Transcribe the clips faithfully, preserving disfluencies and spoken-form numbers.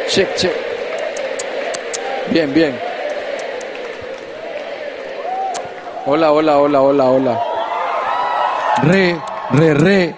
Check, check. Bien, bien. Hola, hola, hola, hola, hola. Re, re, re.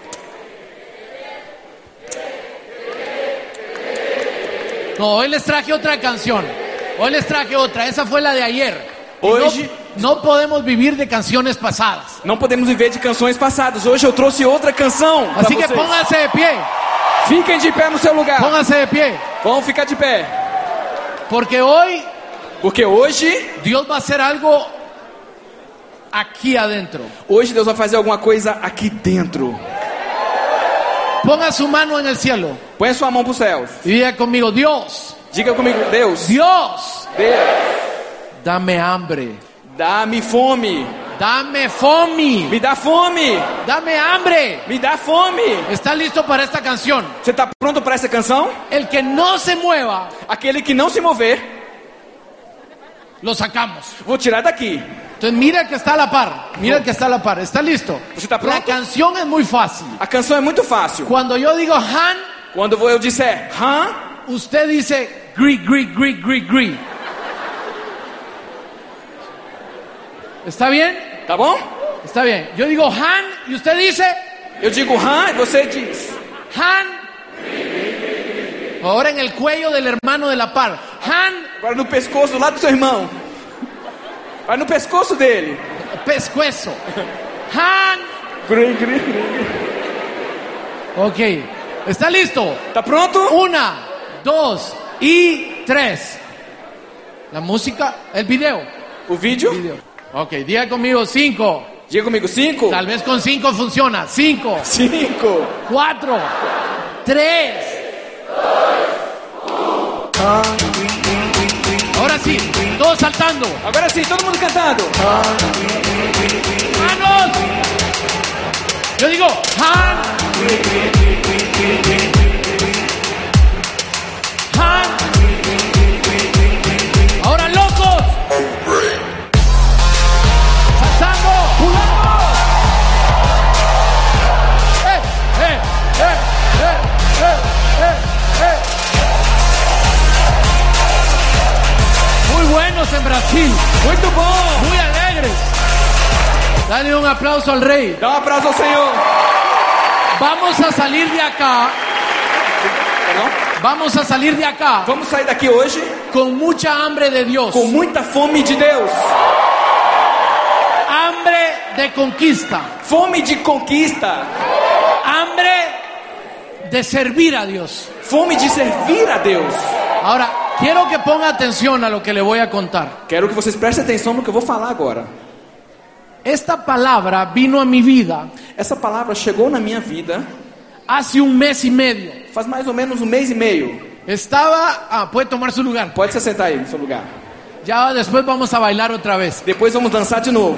No, hoy les traje otra canción. Hoy les traje otra. Esa fue la de ayer. Y Hoje no, no podemos vivir de canciones pasadas. não podemos viver de canções passadas. Hoje eu trouxe outra canção pra Así que vocês. pónganse de pie. Fiquem de pé no seu lugar. Pónganse de pie. Vamos ficar de pé. Porque hoy Porque hoje, Dios va a hacer algo aquí adentro. hoje Deus vai fazer alguma coisa aqui dentro. Ponga su mano en el cielo Põe a sua mão pro céu. y diga conmigo: Dios, Diga comigo, Deus, Dios, Deus, dame hambre, dá-me fome. dame fome, Me dá fome. dame hambre. Me dá fome. ¿Está listo para esta canción? Você está pronto para essa canção? El que no se mueva, Aquele que não se mover, lo sacamos. vou tirar daqui. Entonces mira el que está a la par, mira el que está a la par. ¿Está listo? ¿Usted está pronto? La canción es muy fácil. A canção é muito fácil. Cuando yo digo Han, Quando eu disser hã, usted dice gri, gri, gri, gri, gri. ¿Está bien? tá bom? Está bien. Yo digo Han y usted dice Eu digo hã e você diz Han. Ahora en el cuello del hermano de la par. Han, agora no pescoço do lado do seu irmão. Vai no pescoço dele. pescuezo. Han. Gri, gri, gri. Ok. ¿Está listo? Tá pronto? Una, dos y tres. La música, el video. O vídeo? Video. Ok, diga conmigo cinco. Diga comigo, cinco, Tal vez con cinco funciona. Cinco, cinco, cuatro, tres. Ahora sí, todos saltando. agora sim, todo mundo cantando. ¡Manos! Yo digo, Han. Han. Ahora locos. Saltando, jugando. ¡Eh, eh, eh, eh, eh, eh, eh! Muy buenos en Brasil, Muito bom. muy alegres. Dale un aplauso al rey. Dá um aplauso ao Senhor. Vamos a salir de acá, Não? vamos a salir de acá Vamos sair daqui hoje con mucha hambre de Dios, com muita fome de Deus. hambre de conquista, Fome de conquista. hambre de servir a Dios. Fome de servir a Deus. Ahora, quiero que ponga atención a lo que le voy a contar. Quero que vocês prestem atenção no que eu vou falar agora. Esta palabra vino a mi vida Essa palavra chegou na minha vida hace un mes y medio. faz mais ou menos um mês e meio. Estaba, ah, puede tomar su lugar. Pode se sentar aí no seu lugar. Ya después vamos a bailar otra vez. Depois vamos dançar de novo.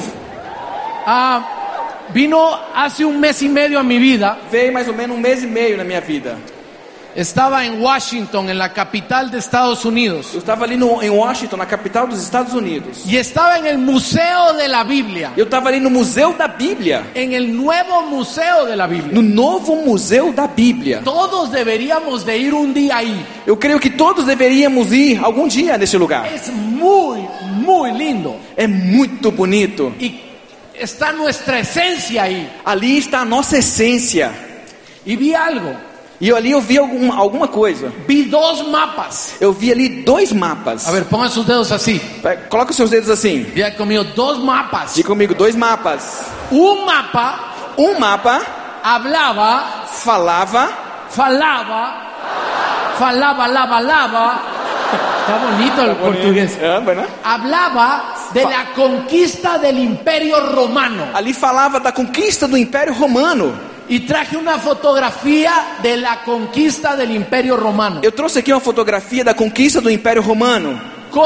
Ah, vino hace un mes y medio a mi vida. Veio mais ou menos um mês e meio na minha vida. Estaba en Washington, en la capital de Estados Unidos. Eu estava ali no, em Washington, na capital dos Estados Unidos. Y estaba en el Museo de la Biblia. Eu estava ali no Museu da Bíblia. En el nuevo Museo de la Biblia. No novo Museu da Bíblia. Todos deberíamos de ir un día ahí. Eu creio que todos deveríamos ir algum dia nesse lugar. Es muy, muy lindo. É muito bonito. Y está nuestra esencia ahí. Ali está a nossa essência. Y vi algo. E eu, ali eu vi algum, alguma coisa. Vi dos mapas. Eu vi ali dois mapas. A ver, pongan sus dedos así. Coloca os seus dedos assim. Diga conmigo, dos mapas. Diga comigo, dois mapas. Un mapa Um mapa hablaba, falava, falaba, falaba, lava, lava. Está bonito el portugués. é, bueno. Hablaba de la conquista del Imperio Romano. Ali falava da conquista do Império Romano. Y traje una fotografía de la conquista del Imperio Romano. Eu trouxe aqui uma fotografia da conquista do Império Romano.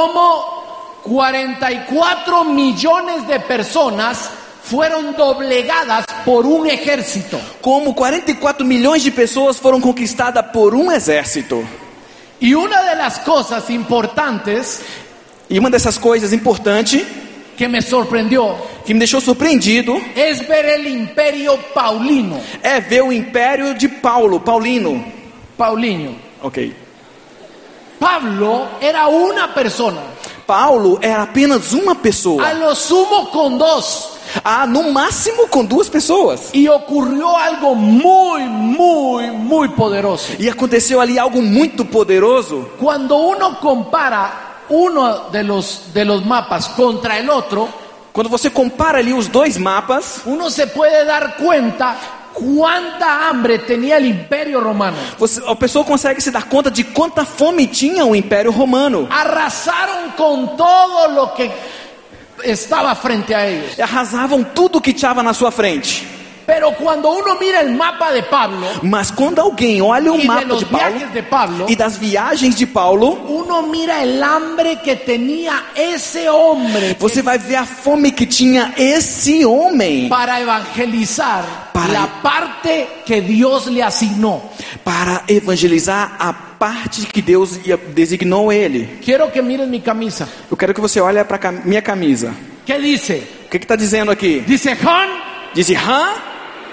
Como cuarenta y cuatro millones de personas fueron doblegadas por un ejército. Como quarenta e quatro milhões de pessoas foram conquistadas por um exército. Y una de las cosas importantes E uma dessas coisas importantes que me sorprendió que me deixou surpreendido es ver el Imperio Paulino. é ver o Império de Paulo, Paulino. Paulinho. Ok. Pablo era una persona, Paulo era apenas uma pessoa. a lo sumo con dos. Ah, no máximo com duas pessoas. Y ocurrió algo muy, muy, muy poderoso. E aconteceu ali algo muito poderoso. Cuando uno compara uno de los, de los mapas contra el otro, Quando você compara ali os dois mapas, uno se puede dar cuenta cuánta hambre tenía el Imperio Romano. você, a pessoa consegue se dar conta de quanta fome tinha o Império Romano. Arrasaron con todo lo que estaba frente a ellos. Arrasavam tudo que estava na sua frente. Pero cuando uno mira el mapa de Pablo Mas quando alguém olha o y de mapa los de Paulo viajes de Pablo, e das viagens de Paulo, uno mira el hambre que tenía ese hombre você vai ver a fome que tinha esse homem para evangelizar Para- la parte que Dios le asignó. para evangelizar a parte que Deus ia- designou ele. Quiero que miren mi camisa. Eu quero que você olhe para minha camisa. ¿Qué dice? O que está dizendo aqui? Dice, Juan, Diz, hã?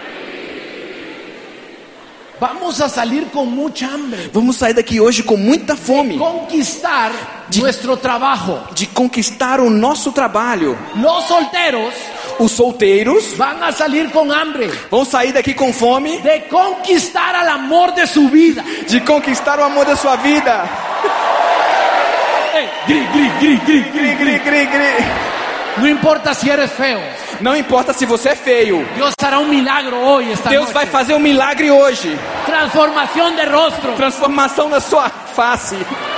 vamos a salir con mucha hambre. Vamos sair daqui hoje com muita fome Conquistar De- nuestro trabajo. de conquistar o nosso trabalho. Los solteros Os solteiros van a salir con hambre vão sair daqui com fome de conquistar al amor de su vida. de conquistar o amor da sua vida. Ey, gri, gri, gri, gri, gri. Gri, gri, gri, gri. No importa si eres feo. Não importa se você é feio. Dios hará un milagro hoy, esta Deus noche. vai fazer um milagre hoje. Transformación de rostro. Transformação na sua face.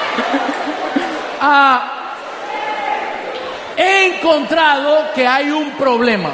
Ah, he encontrado que hay un problema.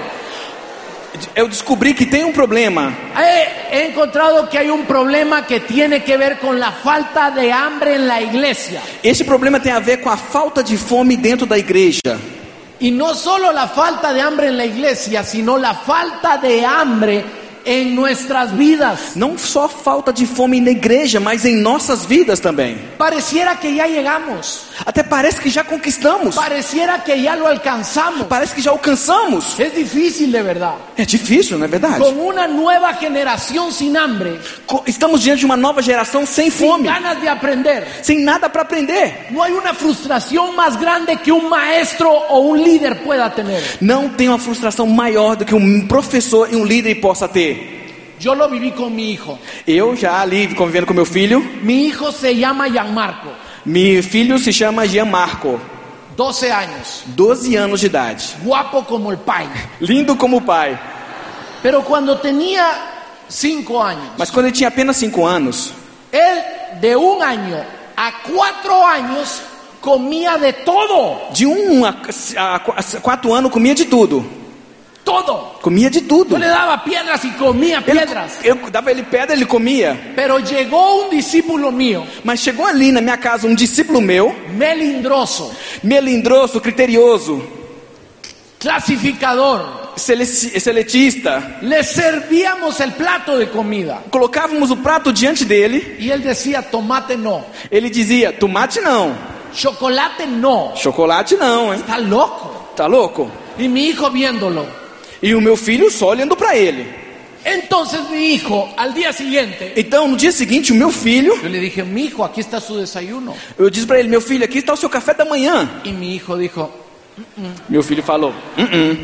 Eu descobri que tem um problema. He, he encontrado que hay un problema que tiene que ver con la falta de hambre en la iglesia. Este problema tem a ver com a falta de fome dentro da igreja. Y no solo la falta de hambre en la iglesia, sino la falta de hambre en nuestras vidas. Não só falta de fome na igreja, mas em nossas vidas também. Pareciera que ya llegamos. Até parece que já conquistamos. Pareciera que ya lo alcanzamos. Parece que já alcançamos. Es difícil de verdad. É difícil, não é verdade? Con una nueva generación sin hambre, Co- Estamos diante de uma nova geração sem sin fome, ganas de aprender. sem nada para aprender. No hay una frustración más grande que un maestro o un líder pueda tener. Não tem uma frustração maior do que um professor e um líder possa ter. Yo lo viví con mi hijo. Eu já ali convivendo com meu filho. Mi hijo se llama Gianmarco, Meu filho se chama Gianmarco, doce años, doze anos de idade. guapo como el pai. Lindo como o pai. Pero cuando tenía cinco años, Mas quando ele tinha apenas cinco anos, él de un año a cuatro años comía de todo, de um a, a, a quatro anos, comia de tudo. todo. Comia de Yo tudo. le daba piedras y comía Ele, piedras. eu dava ele pedra, ele comia. Pero llegó un discípulo mío, Mas chegou ali na minha casa um discípulo meu, melindroso, melindroso, criterioso, clasificador. seleci- seletista. Le servíamos el plato de comida Colocávamos o prato diante dele. y él decía, tomate no, Ele dizia, tomate não, chocolate no. chocolate não, hein? Está loco. Tá louco? Y mi hijo viéndolo. E o meu filho só olhando para ele. Entonces mi hijo, al día siguiente, Então no dia seguinte o meu filho, yo le dije, mi hijo, aquí está su desayuno. eu disse para ele, meu filho, aqui está o seu café da manhã. Y mi hijo dijo, Meu filho falou, "Uh-uh,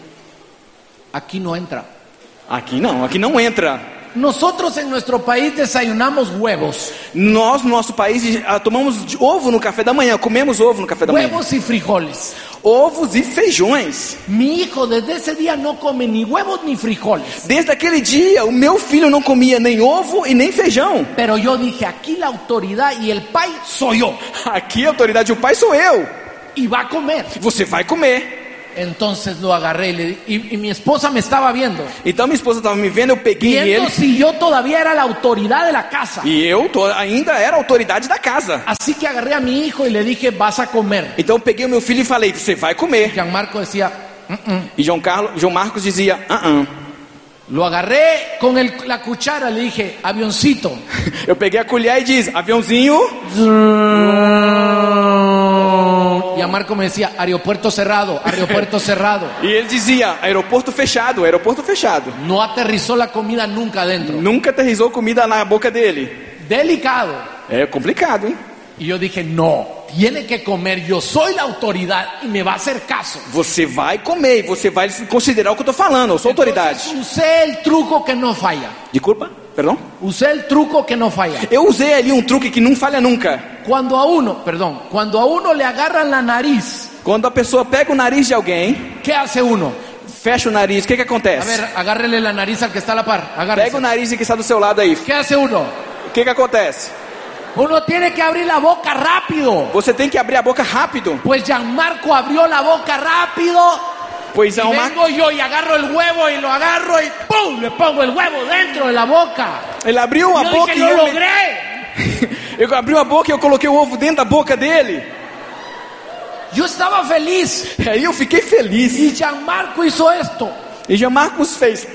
aquí no entra. aqui não, aqui não entra. Nosotros en nuestro país desayunamos huevos, Nós no nosso país ah, tomamos de- ovo no café da manhã, comemos ovo no café da manhã. huevos y frijoles. Ovos e feijões. Mi hijo desde ese día no come ni huevos ni frijoles. Desde aquele dia, o meu filho não comia nem ovo e nem feijão. Pero yo dije, aquí la autoridad y el pai soy yo. Aqui a autoridade do pai sou eu. Y va a comer. Você vai comer. Entonces lo agarré y, le di- y, y mi esposa me estaba viendo. Então minha esposa estava me vendo, eu peguei Viendo ele. si yo todavía era la autoridad de la casa. E eu tô, ainda era a autoridade da casa. Así que agarré a mi hijo y le dije, vas a comer. Então eu peguei o meu filho e falei, você vai comer. Gianmarco decía, E João Carlos, João Marcos dizia, ah, ah. lo agarré con el- la cuchara, le dije, avioncito. Eu peguei a colher e diz, aviãozinho. Gianmarco me decía, aeropuerto cerrado, aeropuerto cerrado. E ele dizia, aeroporto fechado, aeroporto fechado. No aterrizó la comida nunca adentro. Nunca aterrissou comida na boca dele. Delicado. É complicado, hein? Y yo dije, no, tiene que comer, yo soy la autoridad y me va a hacer caso. Você vai comer e você vai considerar o que eu tô falando, eu sou autoridade. Entonces, usé el truco que no falla. Desculpa, perdão? Usé el truco que no falla. Eu usei ali um truque que não falha nunca. Cuando a uno, perdón, cuando a uno le agarran la nariz, Quando a pessoa pega o nariz de alguém, ¿qué hace uno? fecha o nariz, o que que A acontece? ver, agárrele la nariz al que está a la par. Agárrese. Pega o nariz que está do seu lado aí. ¿Qué hace uno? O que que acontece? Uno tiene que abrir la boca rápido. Você tem que abrir a boca rápido. Pues Gianmarco abrió la boca rápido. Pois Y é uma... vengo yo y agarro el huevo y lo agarro y ¡pum! Le pongo el huevo dentro de la boca. Ele abriu a Yo boca dije, e lo eu... logré. eu abri a boca e eu coloquei o ovo dentro da boca dele. Yo estaba feliz. Aí eu fiquei feliz. Y Gianmarco hizo esto. E Jean Marcos fez.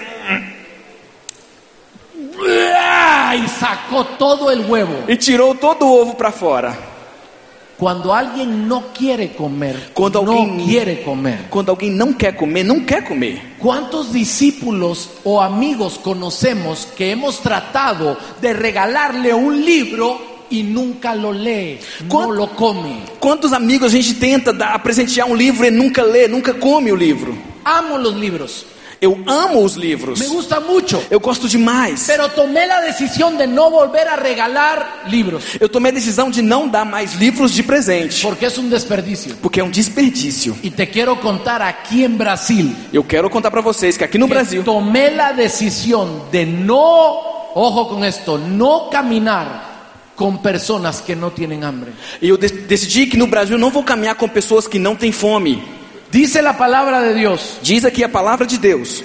Y sacó todo el huevo. E tirou todo o ovo para fora. Cuando alguien no quiere comer, Cuando no alguien- quiere comer. Quando alguém não quer comer, não quer comer. ¿Cuántos discípulos o amigos conocemos que hemos tratado de regalarle un libro y nunca lo lee, no ¿Cuán- lo come? Quantos amigos a gente tenta dar, presentear um livro e nunca lê, nunca come o livro? Amo los libros, Eu amo os livros. me gusta mucho, Eu gosto demais. pero tomé la decisión de no volver a regalar libros, Eu tomei a decisão de não dar mais livros de presente, porque es un desperdicio. porque é um desperdício. Y te quiero contar aquí en Brasil, Eu quero contar para vocês que aqui no que Brasil tomé la decisión de no, ojo con esto, no caminar con personas que no tienen hambre. eu de- decidi que no Brasil eu não vou caminhar com pessoas que não têm fome. Dice la palabra de Dios, Diz aqui a palavra de Deus.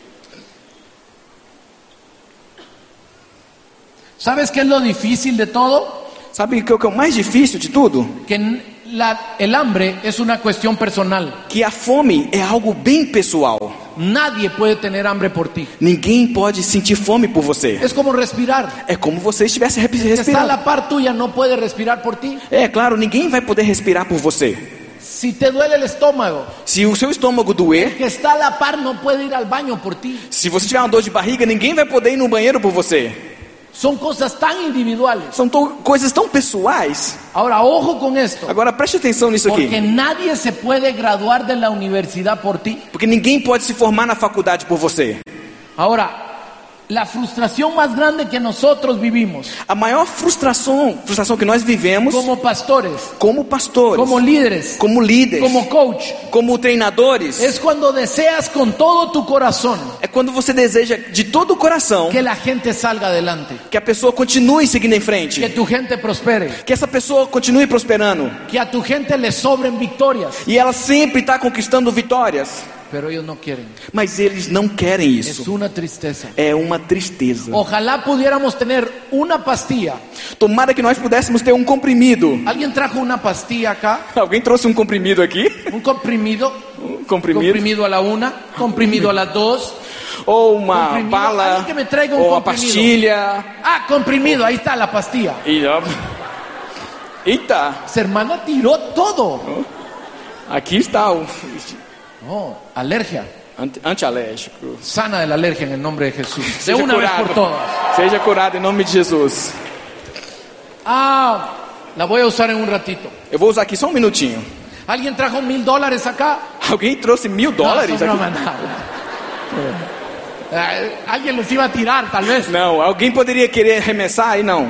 ¿sabes qué es lo difícil de todo? Sabe o que é o que é o mais difícil de tudo? Que n- la- el hambre es una cuestión personal. Que a fome é algo bem pessoal. Nadie puede tener hambre por ti. Ninguém pode sentir fome por você. Es como respirar. É como você estivesse re- El que está a respirando. la par tuya no puede respirar por ti. É claro, ninguém vai poder respirar por você. Si te duele el estómago, Se o seu estômago el doer, que está a la par no puede ir al baño por ti. se você tiver uma dor de barriga, ninguém vai poder ir no banheiro por você. Son cosas tan individuales. São to- coisas tão pessoais. Ahora, ojo con esto. Agora preste atenção nisso Porque aqui. nadie se puede graduar de la universidad por ti. Porque ninguém pode se formar na faculdade por você. Ahora, la frustración más grande que nosotros vivimos A maior frustração, frustração que nós vivemos como pastores, como pastores, como líderes, como líderes, como coach, como treinadores, es cuando deseas con todo tu corazón é quando você deseja de todo o coração que la gente salga adelante, que a pessoa continue seguindo em frente, que tu gente prospere, que essa pessoa continue prosperando. que a tu gente le sobren victorias, E ela sempre está conquistando vitórias. pero ellos no quieren. Mas eles não querem Es isso. una tristeza. É uma tristeza. Ojalá pudiéramos tener una pastilla. Tomara que nós pudéssemos ter um comprimido. ¿Alguien trajo una pastilla acá? Alguém trouxe um comprimido aqui? Un comprimido. Um comprimido? Comprimido a la una, comprimido a las dos. Ou uma Comprimido. bala? Alguém que me traiga um ou uma comprimido. pastilha? Ah, comprimido, ahí está la pastilla. E, ó, eita, Esa hermana tiró todo. aqui está o Oh, alergia. anti- antialérgico. Sana de la alergia en el nombre de Jesús. De Seja una vez curado. por todas. Seja curado em nome de Jesus. Ah, la voy a usar en un ratito. Eu vou usar aqui só um minutinho. ¿Alguien trajo mil dólares acá? Alguém trouxe mil dólares No, son aqui? broma, no. Eh, Alguien los iba a tirar, tal vez. Não, alguém poderia querer arremessar aí não.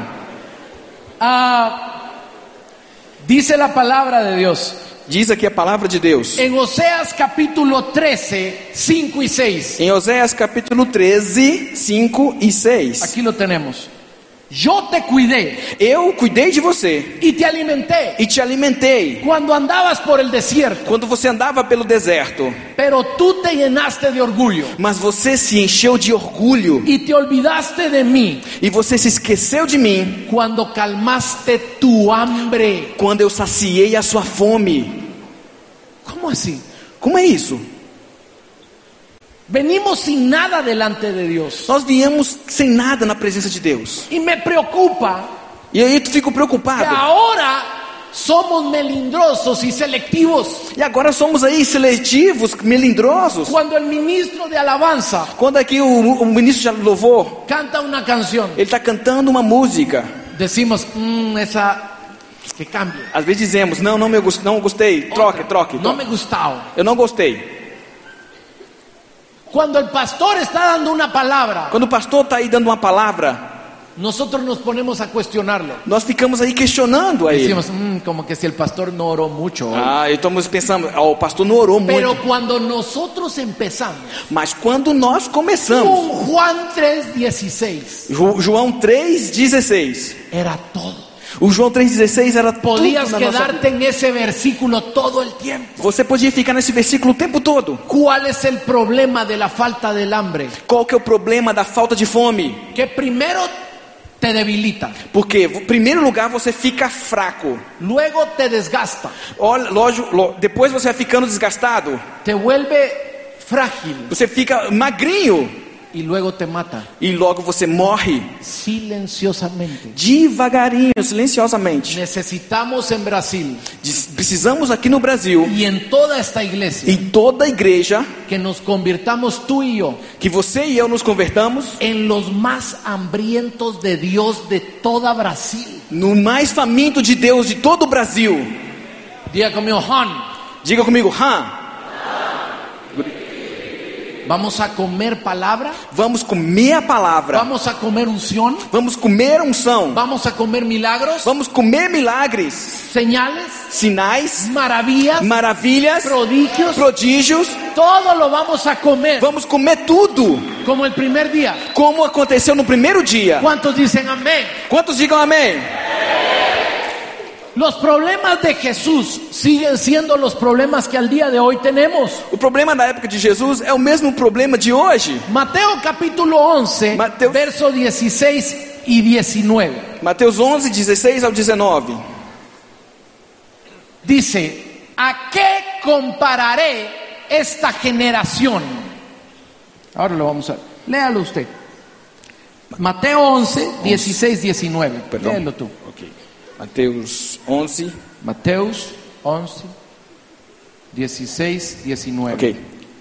Ah, dice la palabra de Dios Diz aqui a palavra de Deus. en Oseas capítulo trece, cinco y seis. Em Oséias capítulo treze, cinco e seis. Aquí lo tenemos. Yo te cuidé Eu cuidei de você y te alimenté e te alimentei cuando andabas por el desierto, quando você andava pelo deserto. pero tú te llenaste de orgullo Mas você se encheu de orgulho y te olvidaste de mí e você se esqueceu de mim cuando calmaste tu hambre. quando eu saciei a sua fome. ¿Cómo así? Como é isso? Venimos sin nada delante de Dios. Nós viemos sem nada na presença de Deus. Y me preocupa E aí eu fico que preocupado. ahora somos melindrosos y selectivos. E agora somos aí seletivos, melindrosos. Cuando el ministro de alabanza Quando aqui o, o ministro já louvor, canta una canción, ele está cantando uma música. decimos, "Mm, esa, Que cambie. Às vezes dizemos, não, não me gos- não gostei, troque, Otra, troque, No troque. me gustaba. Eu não gostei. Cuando el pastor está dando una palabra, Quando o pastor está aí dando uma palavra, nosotros nos ponemos a cuestionarlo. nós ficamos aí questionando a ele. Decimos, "Mm, como que si el pastor no oró mucho hoy". Ah, e estamos pensando, ah, o pastor não orou Pero muito. cuando nosotros empezamos, Mas quando nós começamos, con Juan tres dieciséis, Jo- João três dezesseis. era todo. O João três dezesseis era tudo Podías na nossa vida. quedarte en ese versículo todo el tiempo. Você podia ficar nesse versículo o tempo todo. ¿Cuál es el problema de la falta del hambre? Qual que é o problema da falta de fome? Que primero te debilita, Porque, em primeiro lugar, você fica fraco. luego te desgasta, Olha, lógico, lo- depois você vai ficando desgastado. te vuelve frágil Você fica magrinho. y luego te mata E logo você morre. silenciosamente. Devagarinho, silenciosamente. Necesitamos en Brasil Diz- Precisamos aqui no Brasil, y en toda esta iglesia em toda a igreja, que nos convirtamos tú y yo que você e eu nos convertamos en los más hambrientos de Dios de toda Brasil. no mais faminto de Deus de todo o Brasil. Diga conmigo, Han, Diga comigo, Han, vamos a comer palabra, vamos comer a palavra. vamos a comer unción, Vamos comer unção. vamos a comer milagros, Vamos comer milagres, señales, sinais, maravillas, maravilhas, prodigios, prodígios. todo lo vamos a comer Vamos comer tudo, como el primer día. como aconteceu no primeiro dia. ¿Cuántos dicen amén? Quantos digam amém? Los problemas de Jesús siguen siendo los problemas que al día de hoy tenemos. O problema da época de Jesus é o mesmo problema de hoje. Mateo capítulo once, Mateo- verso dieciséis y diecinueve. Mateus onze, dezesseis ao dezenove. Dice, ¿a qué compararé esta generación? Ahora lo vamos a ver. Léalo usted. Mateo once, dieciséis, diecinueve. Perdão. Léelo tú. Ok. Mateus onze. Mateus once, dieciséis, diecinueve. Ok.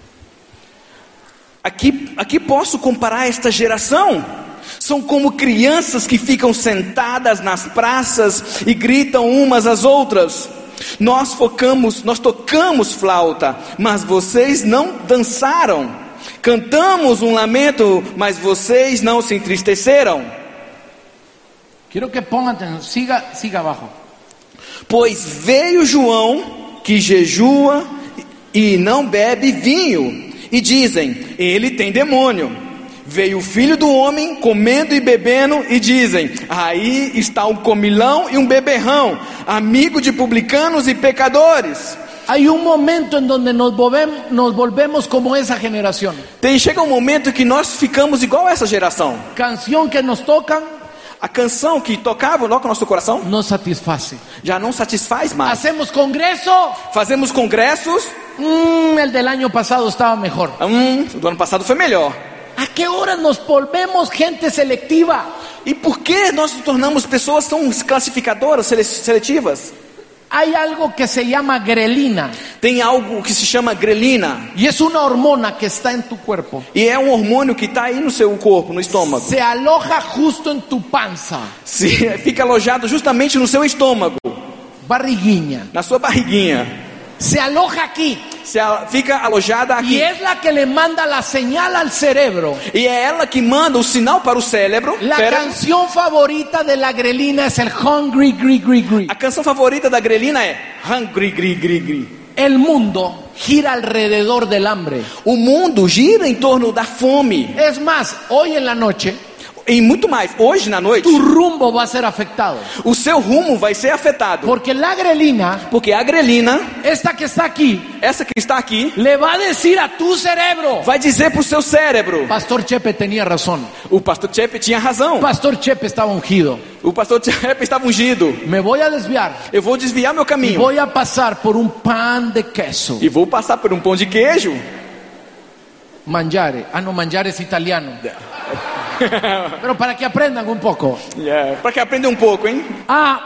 Aqui, aqui posso comparar esta geração. São como crianças que ficam sentadas nas praças e gritam umas às outras. Nós focamos, nós tocamos flauta, mas vocês não dançaram. Cantamos um lamento, mas vocês não se entristeceram. Quiero que pongan atención. Siga, siga abajo. Pois veio João, que jejua e não bebe vinho, e dizem, ele tem demônio. Veio o filho do homem, comendo e bebendo, e dizem, aí está um comilão e um beberrão, amigo de publicanos e pecadores. Hay un momento en donde nos volvemos, nos volvemos como esa generación. Tem, chega um momento que nós ficamos igual a essa geração. Canción que nos tocan A canção que tocava no nosso coração no satisface. já não satisfaz mais. Hacemos congreso, Fazemos congressos, mm, el del año pasado estaba mejor. hum, o do ano passado foi melhor. ¿A qué hora nos volvemos gente selectiva? E por que nós nos tornamos pessoas tão classificadoras, sele- seletivas? Hay algo que se llama grelina Tem algo que se chama grelina, y es una hormona que está en tu cuerpo. e é um hormônio que está aí no seu corpo, no estômago. Se aloja justo en tu panza, Se, fica alojado justamente no seu estômago, barriguinha. na sua barriguinha. Se aloja aquí Se a- fica alojada y aqui. es la que le manda la señal al cerebro. E é ela que manda o sinal para o cérebro. La cérebro. canción favorita de la grelina es el hungry, gri, gri, gri. A canção favorita da grelina é Hungry, gri, gri, gri. El mundo gira alrededor del hambre. O mundo gira em torno da fome. Es más, hoy en la noche E muito mais, hoje na noite, tu rumbo va a ser afectado. o seu rumo vai ser afetado. Porque la grelina, Porque a grelina, esta que está aquí, essa que está aqui, le va a decir a tu cerebro. vai dizer para o seu cérebro. Pastor Chepe tenía razón. O pastor Chepe tinha razão. Pastor Chepe estaba ungido. O pastor Chepe estava ungido. Me voy a desviar. Eu vou desviar meu Y caminho. voy a pasar por un pan de queso. E vou passar por um pão de queijo. Mangiare. Ah, no, mangiare es italiano. Pero para que aprendan un poco. Yeah, para que aprenda um pouco, hein? Ah,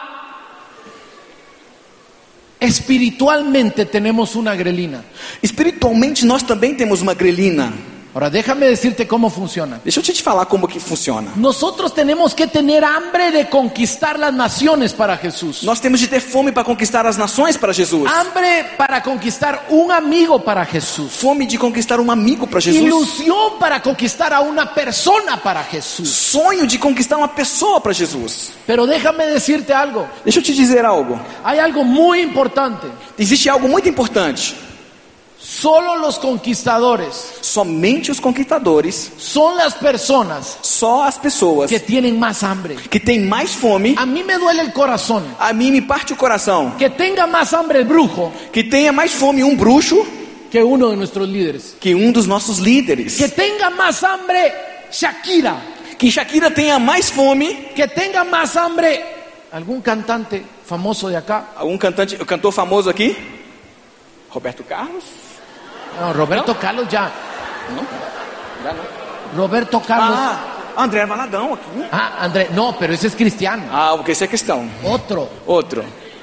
espiritualmente tenemos una grelina. Espiritualmente nós também temos uma grelina. Ahora déjame decirte cómo funciona. Deixa eu te falar como que funciona. Nosotros tenemos que tener hambre de conquistar las naciones para Jesús. Nós temos de ter fome para conquistar as nações para Jesus. Hambre para conquistar un amigo para Jesús. Fome de conquistar um amigo para Jesus. Ilusión para conquistar a una persona para Jesús. Sonho de conquistar uma pessoa para Jesus. Pero déjame decirte algo. Deixa eu te dizer algo. Hay algo muy importante. Existe algo muito importante. Solo los conquistadores Somente os conquistadores, son las personas só as pessoas que tienen más hambre. que têm mais fome. A mí me duele el corazón A mim me parte o coração. que tenga más hambre el brujo Que tenha mais fome um bruxo que uno de nuestros líderes. que um dos nossos líderes. Que tenga más hambre Shakira. Que Shakira tenha mais fome. Que tenga más hambre algún cantante famoso de acá. Algum cantante, cantor famoso aqui? Roberto Carlos? No, Roberto Carlos ya. Não, já não. Roberto Carlos. Ah, André Valadão aqui. Ah, André. No, pero ese es cristiano. Ah, porque essa é a questão. Otro. Outro.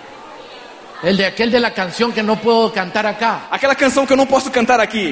El de aquel de la canción que no puedo cantar acá. Aquela canção que eu não posso cantar aqui.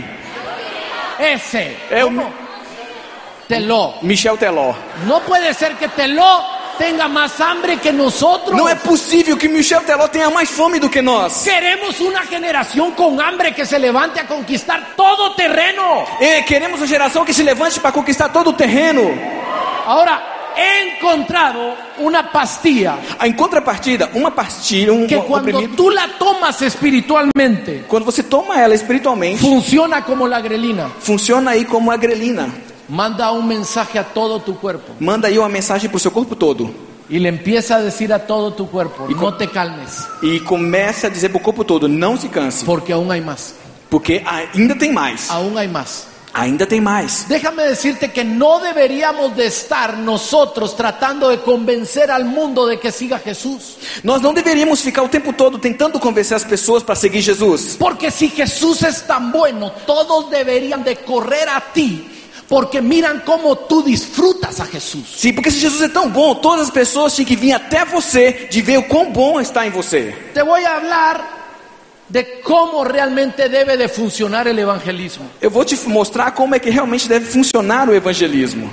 Ese. É o ¿Cómo? Teló. Michel Teló. No puede ser que Teló tenga más hambre que nosotros. Não é possível que Michel Teló tenha mais fome do que nós. Queremos una generación con hambre que se levante a conquistar todo terreno. E queremos uma geração que se levante para conquistar todo o terreno. Ahora, he encontrado una pastilla Em contrapartida, uma pastilha, um que cuando comprimido, tú la tomas espiritualmente, quando você toma ela espiritualmente, funciona como la grelina. funciona aí como a grelina. Manda un mensaje a todo tu cuerpo Manda aí uma mensagem para o seu corpo todo. y le empieza a decir a todo tu cuerpo, no te calmes, E começa a dizer para o corpo todo, não se canse. porque aún hay más, Porque ainda tem mais. aún hay más. Ainda tem mais. Déjame decirte que no deberíamos de estar nosotros tratando de convencer al mundo de que siga Jesús. Nós não deveríamos ficar o tempo todo tentando convencer as pessoas para seguir Jesus. Porque si Jesús es tan bueno, todos deberían de correr a ti, porque miran cómo tú disfrutas a Jesús. Sim, porque se Jesus é tão bom, todas as pessoas tinham que vir até você de ver o quão bom está em você. Te voy a hablar de cómo realmente debe de funcionar el evangelismo. Eu vou te mostrar como é que realmente deve funcionar o evangelismo.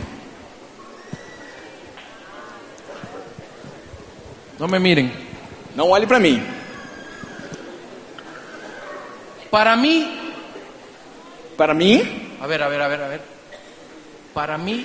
No me miren. Não olhe para mim. Para mí, Para mim, a ver, a ver, a ver, a ver. Para mí,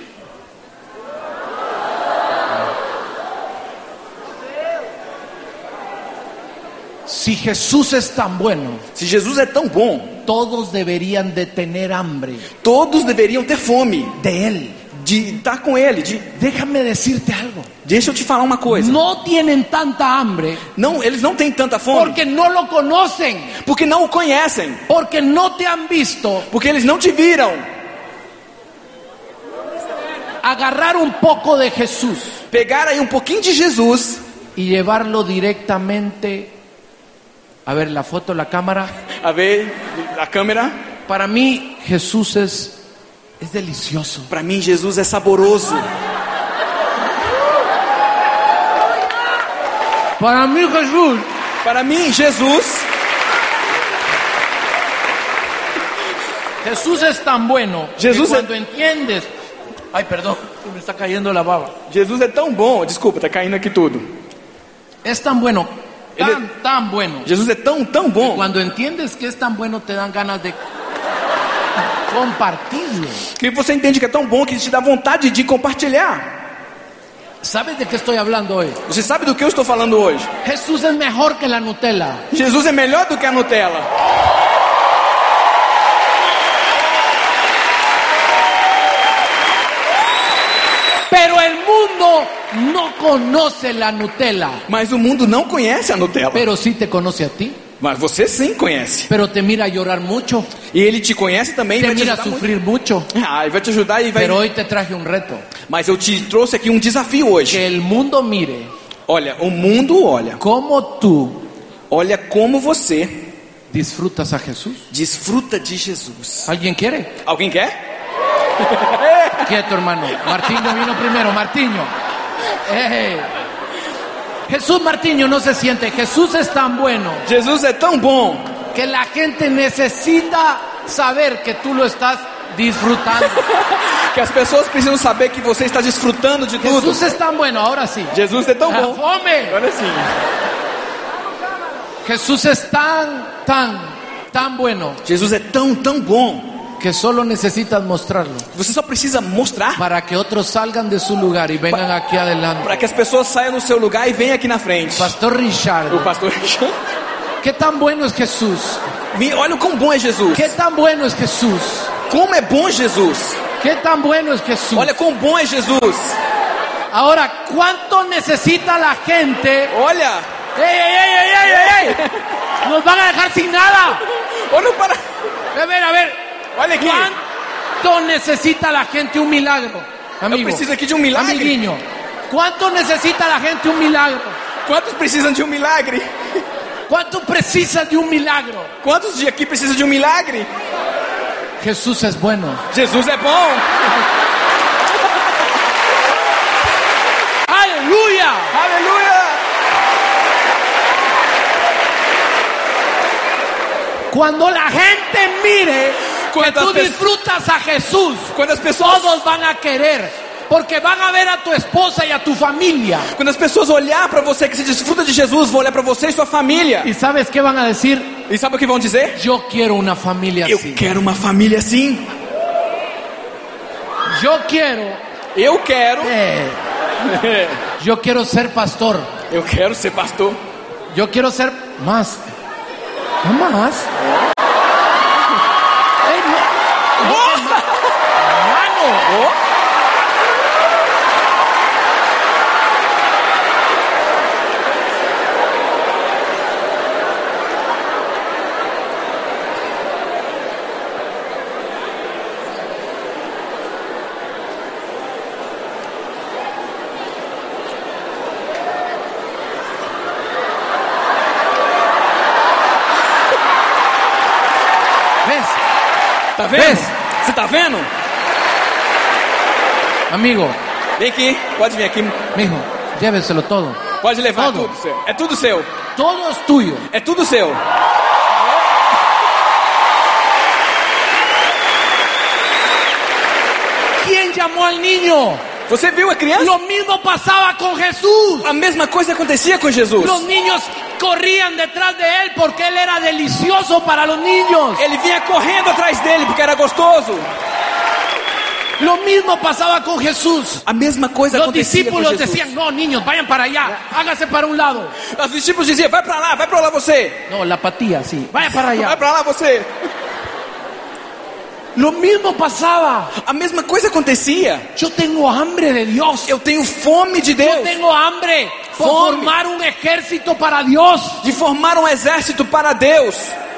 si Jesús es tan bueno, se Jesus é tão bom, todos deberían de tener hambre todos deveriam ter fome de Él. de estar com Ele. De, Déjame decirte algo. deixa eu te falar uma coisa. No tienen tanta hambre Não, eles não têm tanta fome porque no lo conocen, porque não o conhecem, porque no te han visto porque eles não te viram agarrar un poco de Jesús pegar aí um pouquinho de Jesus y llevarlo directamente. A ver, la foto, la cámara. a ver a câmera. Para mí Jesús es, es delicioso. Para mim Jesus é saboroso. Para mí Jesús Para mim Jesus Jesús es tan bueno Jesús que es- cuando entiendes, ay, perdón, se me está cayendo la baba. Jesus é tão bom. Desculpa, tá caindo aqui tudo. Es tan bueno, tan, Él tan bueno. Jesus é tão, tão bom. Cuando entiendes que es tan bueno, te dan ganas de compartirlo. Que você entende que é tão bom que te dá vontade de compartilhar. ¿Sabes de qué estoy hablando hoy? Você sabe do que eu estou falando hoje? Jesús es mejor que la Nutella. Jesus é melhor do que a Nutella. Pero el mundo no conoce la Nutella. Mas o mundo não conhece a Nutella. Pero sí te conoce a ti. Mas você sim conhece. Pero te mira llorar mucho. E ele te conhece também e Te vai te mira ajudar muito. sufrir mucho. Ah, ele vai te ajudar e vai... Pero hoy te traje un reto. Mas eu te trouxe aqui um desafio hoje. Que el mundo mire Olha, o mundo olha. cómo tú Olha como você disfrutas a Jesús. desfruta de Jesus. ¿Alguien quiere? Alguém quer? Quieto, hermano. Martiño vino primero. Martiño. Ey. Jesús Martiño no se siente. Jesús es tan bueno Jesus é tão bom que la gente necesita saber que tú lo estás disfrutando. Que as pessoas precisam saber que você está desfrutando de tudo. Jesús es tan bueno, ahora sí. Jesus é tão Ah, bom. fome. Agora sim. Jesús es tan, tan, tan bueno Jesus é tão, tão bom. que solo necesitas mostrarlo Você só precisa mostrar para que otros salgan de su lugar y vengan aquí adelante. para que as pessoas saiam do seu lugar e venham aqui na frente. Pastor Richard, O pastor ¿qué tan bueno es Jesús? Me- olha o quão bom é Jesus. ¿Qué tan bueno es Jesús? Como é bom Jesus. ¿Qué tan bueno es Jesús? Olha quão bom é Jesus. Ahora, ¿cuánto necesita la gente? Olha, ¡Ey, ey, ey, ey, ey, ey, ey! ¡Nos van a dejar sin nada! olha para. A ver, a ver. Olha aqui. ¿Cuánto necesita la gente un milagro? Eu Amigo, preciso aqui de um milagre. amiguinho, ¿cuánto necesita la gente un milagro? Quantos precisam de um milagre? ¿Cuánto precisa de un milagro? Quantos de aqui precisam de um milagre? Jesús es bueno. Jesus é bom. ¡Aleluya! Aleluia. Cuando la gente mire que ¿Cuántas tú pers- disfrutas a Jesús, Quando as pessoas, todos van a querer, porque van a ver a tu esposa y a tu familia. quando as pessoas olhar para você que se desfruta de Jesus, vão olhar para você e sua família. ¿Y sabes qué van a decir? E sabe o que vão dizer? Yo quiero una familia Eu así. quero uma família assim. Yo quiero, Eu quero. eh, yo quiero ser pastor. Eu quero ser pastor. Yo quiero ser más. ¿No más? Ey, no, no, no, hermano. Oh. ¿Ves? Tá vendo? Vês? Você tá vendo? Amigo, Vem aqui, pode vir aqui. mijo, lléveselo todo. Pode levar Todo. tudo seu. É tudo seu. Todo es tuyo. É tudo seu. ¿Quién llamó al niño? Você viu a criança? Lo mismo pasaba con Jesús. A mesma coisa acontecia com Jesus. Los niños corrían detrás de él porque él era delicioso para los niños. Ele vinha correndo atrás dele porque era gostoso. Lo mismo pasaba con Jesús. A mesma coisa Los acontecia com discípulos Jesus. decían, no, niños, vayan para allá, hágase para un lado. Os discípulos diziam, vai pra lá, vai pra lá você. No, la apatía, sí, vaya para Vai allá. pra lá você. Lo mismo pasaba. A mesma coisa acontecia. Yo tengo hambre de Dios. Eu tenho fome de Yo Deus. tengo hambre por Fome. formar un ejército para Dios. De formar um exército para Deus.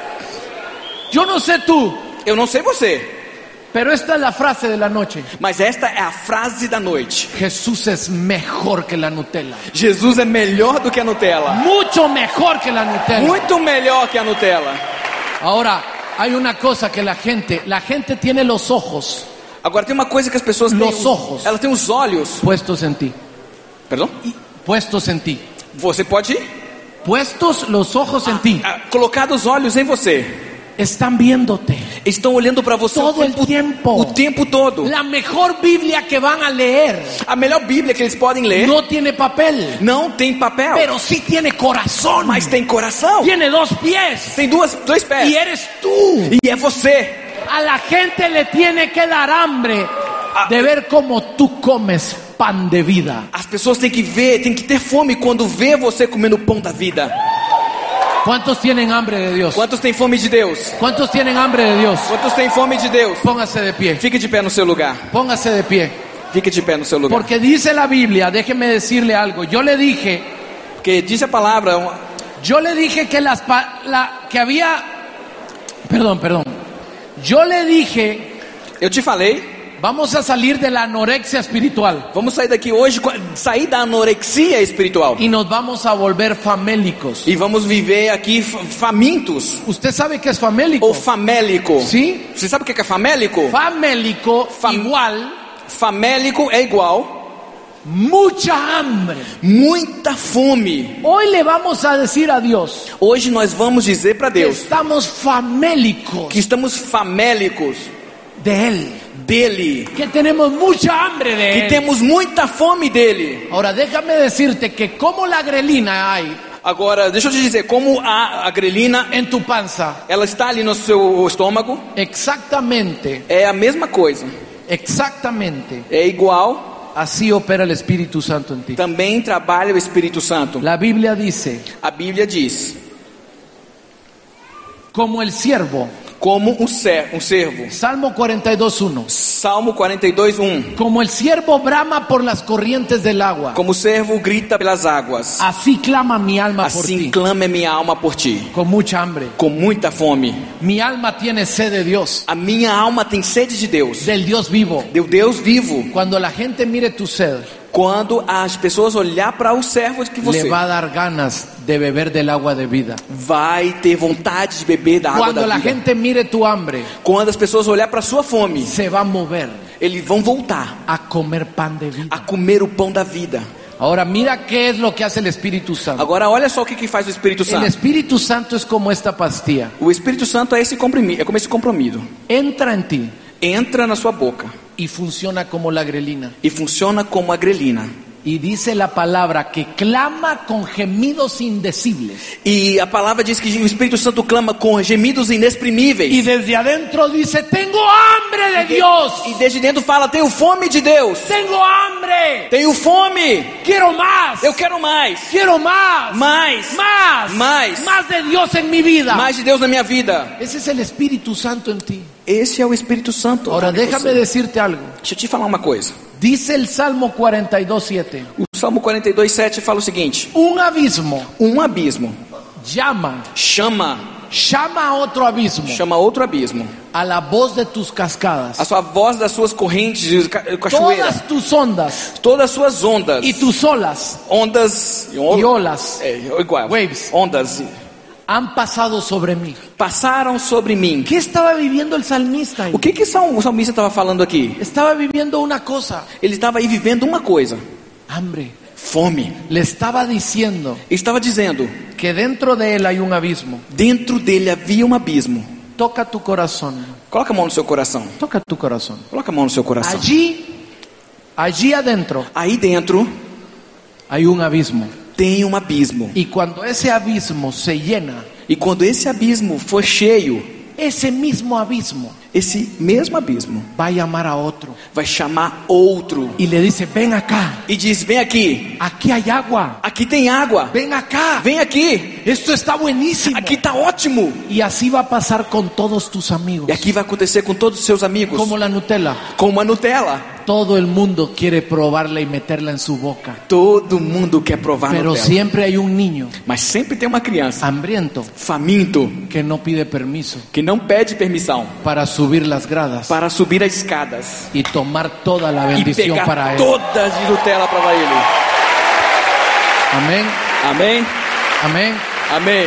Yo no sé tú, Eu não sei você, pero esta es la frase de la noche. mas esta é a frase da noite. Jesús es mejor que la Nutella. Jesus é melhor do que a Nutella. Mucho mejor que la Nutella. Muito melhor que a Nutella. Ahora, hay una cosa que la gente, la gente tiene los ojos Agora tem uma coisa que as pessoas têm. Los ojos. Ela tem os olhos. puestos en ti. Perdão? Puestos en ti. Você pode ir? Puestos los ojos en ti. Ah, colocar os olhos em você. Están viéndote. Estão olhando para você Todo o el tempo, tiempo. o tempo todo. La mejor Biblia que van a leer A melhor Bíblia que eles podem ler no tiene papel, não tem papel, pero sí tiene corazón. mas tem coração. Tiene dos pies. Tem duas, dois pés. Y eres tú. E é você. A la gente le tiene que dar hambre de ver cómo tú comes pan de vida. As pessoas têm que ver, têm que ter fome quando vê você comendo o pão da vida. ¿Cuántos tienen hambre de Dios? Quantos têm fome de Deus? ¿Cuántos tienen hambre de Dios? Quantos têm fome de Deus? Póngase de pie. Fique de pé no seu lugar. Póngase de pie. Fique de pé no seu lugar. Porque dice la Biblia, déjeme decirle algo. Yo le dije, Porque diz a palavra, uma- yo le dije que las pa- la, que había, perdón, perdón. Yo le dije, eu te falei, vamos a salir de la anorexia espiritual vamos sair daqui hoje, com- sair da anorexia espiritual. y nos vamos a volver famélicos. E vamos viver aqui fa- famintos. ¿Usted sabe qué es famélico? Ou famélico. ¿Sí? Você sabe o que é famélico? Famélico Fam- igual Famélico é igual mucha hambre. muita fome. Hoy le vamos a decir a Dios Hoje nós vamos dizer para que Deus estamos famélicos que estamos famélicos de Él. dele, Que tenemos mucha hambre de que Él. temos muita fome dele. Ahora déjame decirte que como la grelina hay Agora, deixa eu te dizer, como a, a grelina, en tu panza, ela está ali no seu estômago, exactamente, é a mesma coisa, exactamente, é igual, así opera el Espíritu Santo en ti. também trabalha o Espírito Santo. La Biblia dice, A Bíblia diz, como el siervo, como um, ser, um servo. Salmo cuarenta y dos, uno, Salmo quarenta e dois, um. como el siervo brama por las corrientes del agua, Como o servo grita pelas águas, así clama mi alma por assim ti, clama minha alma por ti, con mucha hambre. com muita fome. Mi alma tiene sed de Dios, A minha alma tem sede de Deus, del Dios vivo. do Deus vivo. Cuando la gente mire tu sed, Quando as pessoas olhar para o servo que você le va a dar ganas de beber del agua de vida. vai ter vontade de beber da água Cuando da la vida. gente mire tu hambre, Quando as pessoas olhar para sua fome, se va a mover eles vão voltar a comer pan de a vida. comer o pão da vida. Ahora mira qué es lo que hace el Espíritu Santo. Agora olha só o que, que faz o Espírito El Santo. Espíritu Santo es como esta pastilla. O Espírito Santo é esse comprimido, é como esse comprimido. Entra en ti Entra na sua boca y funciona como la grelina. e funciona como a grelina. Y dice la palabra que clama con gemidos indecibles. E a palavra diz que o Espírito Santo clama com gemidos inexprimíveis. Y desde adentro dice, tengo hambre de Dios. E desde dentro fala: tenho fome de Deus. Tengo hambre. Tenho fome. Quiero más. Eu quero mais. Quiero más. Mais. Más. Mais. Más de Dios en mi vida. Mais de Deus na minha vida. Ese es el Espíritu Santo en ti. Esse é o Espírito Santo. Ahora déjame decirte algo. Deixa eu te falar uma coisa. Dice el Salmo cuarenta y dos, siete. O Salmo quarenta e dois, sete fala o seguinte: Un abismo um abismo llama, chama, llama a otro abismo chama outro abismo. a la voz de tus cascadas. A sua voz das suas correntes de ca- cachoeira, Todas tus ondas todas as suas ondas, y tus olas ondas y olas é, igual, Waves. ondas han pasado sobre mí. passaram sobre mim. ¿Qué estaba viviendo el salmista ahí? O que que sal- o salmista estava falando aqui? Estaba viviendo una cosa, Ele estava aí vivendo uma coisa: hambre. fome. Le estaba diciendo Ele estava dizendo: que dentro de él hay un abismo. dentro dele havia um abismo. Toca tu corazón. Coloca a mão no seu coração. Toca tu corazón. Coloca a mão no seu coração. Allí, allí adentro Aí dentro hay un abismo. tem um abismo. Y cuando ese abismo se llena, E quando esse abismo for cheio, ese mismo abismo esse mesmo abismo va a llamar a otro vai chamar outro y le dice, ven acá, e diz: vem aqui, aquí hay agua, aqui tem água, ven acá, vem aqui, esto está buenísimo. aqui está ótimo. Y así va a pasar con todos tus amigos. E aqui vai acontecer com todos os seus amigos, Como la Nutella. como a Nutella. Todo el mundo quiere probarla y meterla en su boca. Todo mundo quer provar Pero Nutella, siempre hay un niño mas sempre tem uma criança hambriento faminto que no pide permiso que não pede permissão para subir las gradas para subir as escadas y tomar toda la e bendición pegar para él. todas de Nutella para ele. Amén, Amém? amén. Amém.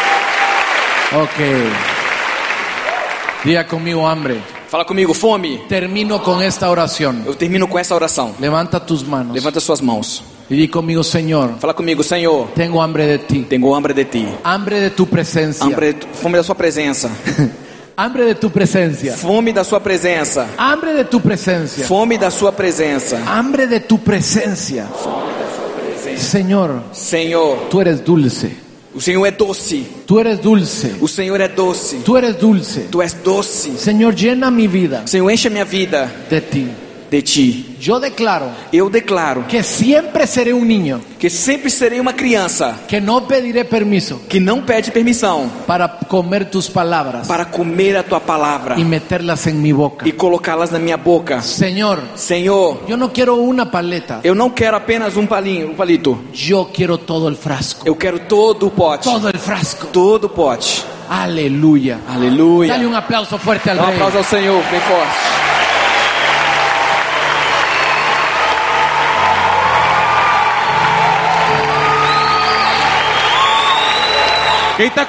Ok. Diga conmigo hambre. Fala comigo: fome. Termino con esta oración. Eu termino com essa oração. Levanta tus manos Levanta suas mãos. y di conmigo, Señor, Fala comigo: Senhor, tengo hambre de ti, tenho hambre de ti. hambre de tu presencia, Hambre, fome da sua presença. hambre de tu presencia, Fome da sua presença. hambre de tu presencia, Fome da sua presença. hambre de tu presencia. Señor, Senhor, tú eres dulce, o Senhor é doce. tú eres dulce, O Senhor é doce. tú eres dulce. Tu és doce. Señor, llena mi vida Senhor, enche a minha vida de ti. de ti. Yo declaro Eu declaro que siempre seré un niño que sempre serei uma criança que no pediré permiso que não pede permissão para comer tus palabras para comer a tua palavra y meterlas en mi boca. e colocá-las na minha boca. Señor, Senhor, yo no quiero una paleta, eu não quero apenas um palinho, um palito. yo quiero todo el frasco, Eu quero todo o pote. todo el frasco. Todo o pote. Aleluya. Aleluia. Dale un aplauso fuerte al Dá um Rey. aplauso ao Senhor, bem forte. Quem tá